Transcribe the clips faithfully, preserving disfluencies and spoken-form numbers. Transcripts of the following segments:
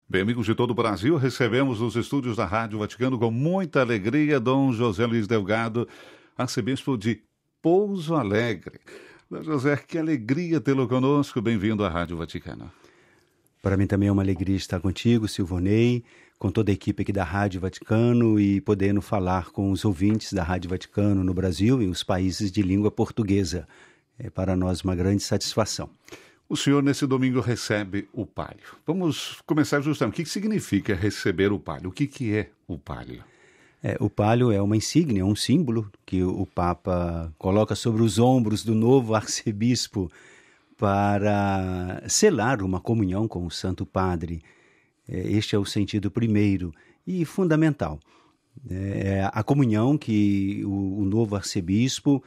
Bem, amigos de todo o Brasil, recebemos nos estúdios da Rádio Vaticano com muita alegria Dom José Luiz Delgado, arcebispo de Pouso Alegre. Dom José, que alegria tê-lo conosco. Bem-vindo à Rádio Vaticano. Para mim também é uma alegria estar contigo, Silvonei, com toda a equipe aqui da Rádio Vaticano e podendo falar com os ouvintes da Rádio Vaticano no Brasil e os países de língua portuguesa. É para nós uma grande satisfação. O senhor, nesse domingo, recebe o palio. Vamos começar justamente. O que significa receber o palio? O que, que é o palio? É, o palio é uma insígnia, um símbolo que o Papa coloca sobre os ombros do novo arcebispo para selar uma comunhão com o Santo Padre. É, este é o sentido primeiro e fundamental. É a comunhão que o, o novo arcebispo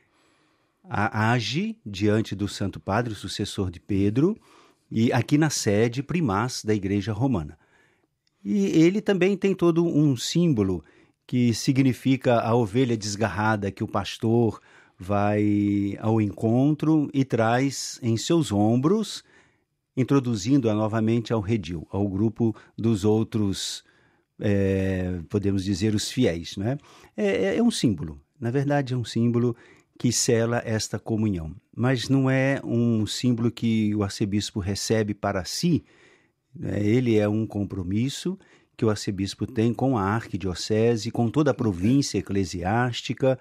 age diante do Santo Padre, o sucessor de Pedro, e aqui na sede primaz da Igreja Romana. E ele também tem todo um símbolo que significa a ovelha desgarrada que o pastor vai ao encontro e traz em seus ombros, introduzindo-a novamente ao redil, ao grupo dos outros, é, podemos dizer, os fiéis, né? É, é um símbolo, na verdade é um símbolo que sela esta comunhão. Mas não é um símbolo que o arcebispo recebe para si, né? Ele é um compromisso que o arcebispo tem com a arquidiocese, com toda a província eclesiástica,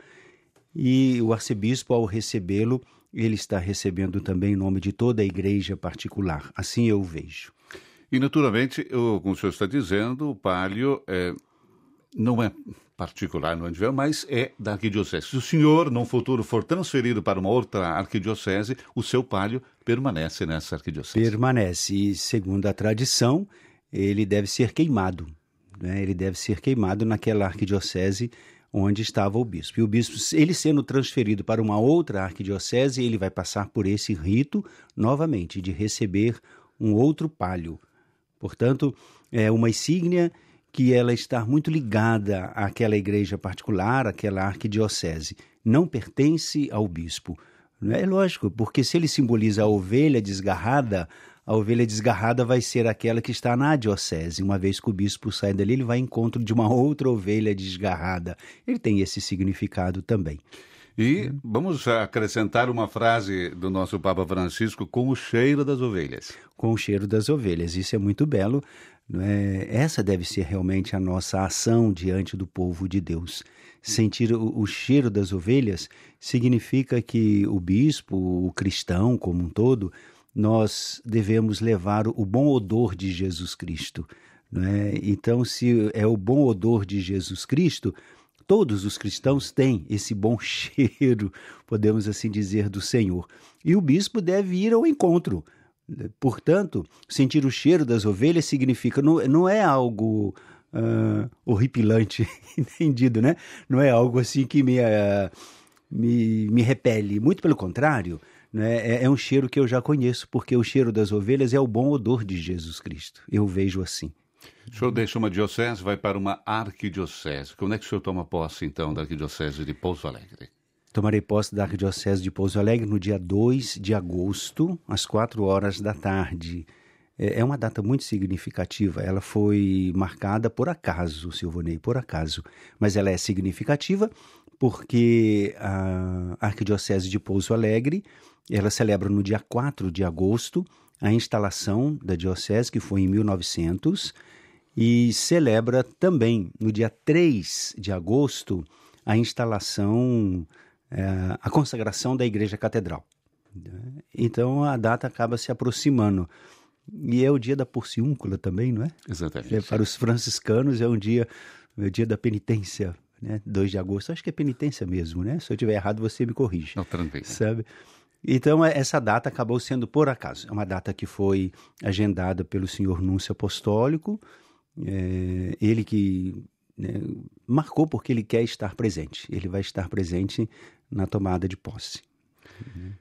e o arcebispo, ao recebê-lo, ele está recebendo também em nome de toda a igreja particular. Assim eu o vejo. E, naturalmente, eu, como o senhor está dizendo, o palio é, não é particular no Andivel, mas é da arquidiocese. Se o senhor, num futuro, for transferido para uma outra arquidiocese, o seu palio permanece nessa arquidiocese. Permanece. E, segundo a tradição, ele deve ser queimado, né? Ele deve ser queimado naquela arquidiocese onde estava o bispo. E o bispo, ele sendo transferido para uma outra arquidiocese, ele vai passar por esse rito, novamente, de receber um outro palio. Portanto, é uma insígnia que ela está muito ligada àquela igreja particular, àquela arquidiocese. Não pertence ao bispo. Não é lógico, porque se ele simboliza a ovelha desgarrada, a ovelha desgarrada vai ser aquela que está na diocese. Uma vez que o bispo sai dali, ele vai ao encontro de uma outra ovelha desgarrada. Ele tem esse significado também. E vamos acrescentar uma frase do nosso Papa Francisco, com o cheiro das ovelhas. Com o cheiro das ovelhas. Isso é muito belo. Não é? Essa deve ser realmente a nossa ação diante do povo de Deus. Sentir o, o cheiro das ovelhas significa que o bispo, o cristão como um todo, nós devemos levar o bom odor de Jesus Cristo. Não é? Então, se é o bom odor de Jesus Cristo, todos os cristãos têm esse bom cheiro, podemos assim dizer, do Senhor. E o bispo deve ir ao encontro. Portanto, sentir o cheiro das ovelhas significa, não, não é algo uh, horripilante, entendido, né? Não é algo assim que me, uh, me, me repele. Muito pelo contrário, né? é, é um cheiro que eu já conheço, porque o cheiro das ovelhas é o bom odor de Jesus Cristo. Eu vejo assim. O senhor deixa uma diocese, vai para uma arquidiocese. Como é que o senhor toma posse, então, da arquidiocese de Pouso Alegre? Tomarei posse da Arquidiocese de Pouso Alegre no dia dois de agosto, às quatro horas da tarde. É uma data muito significativa. Ela foi marcada por acaso, Silvonei, por acaso. Mas ela é significativa porque a Arquidiocese de Pouso Alegre, ela celebra no dia quatro de agosto a instalação da diocese, que foi em mil e novecentos, e celebra também no dia três de agosto a instalação... É, a consagração da Igreja Catedral. Então a data acaba se aproximando. E é o dia da porciúncula também, não é? Exatamente. É, para os franciscanos é um dia, é o dia da penitência, né? dois de agosto. Acho que é penitência mesmo, né? Se eu estiver errado, você me corrige. Não, tranquilo. Sabe? Então essa data acabou sendo por acaso. É uma data que foi agendada pelo senhor Núncio Apostólico, é, ele que... Né, marcou porque ele quer estar presente. Ele vai estar presente na tomada de posse.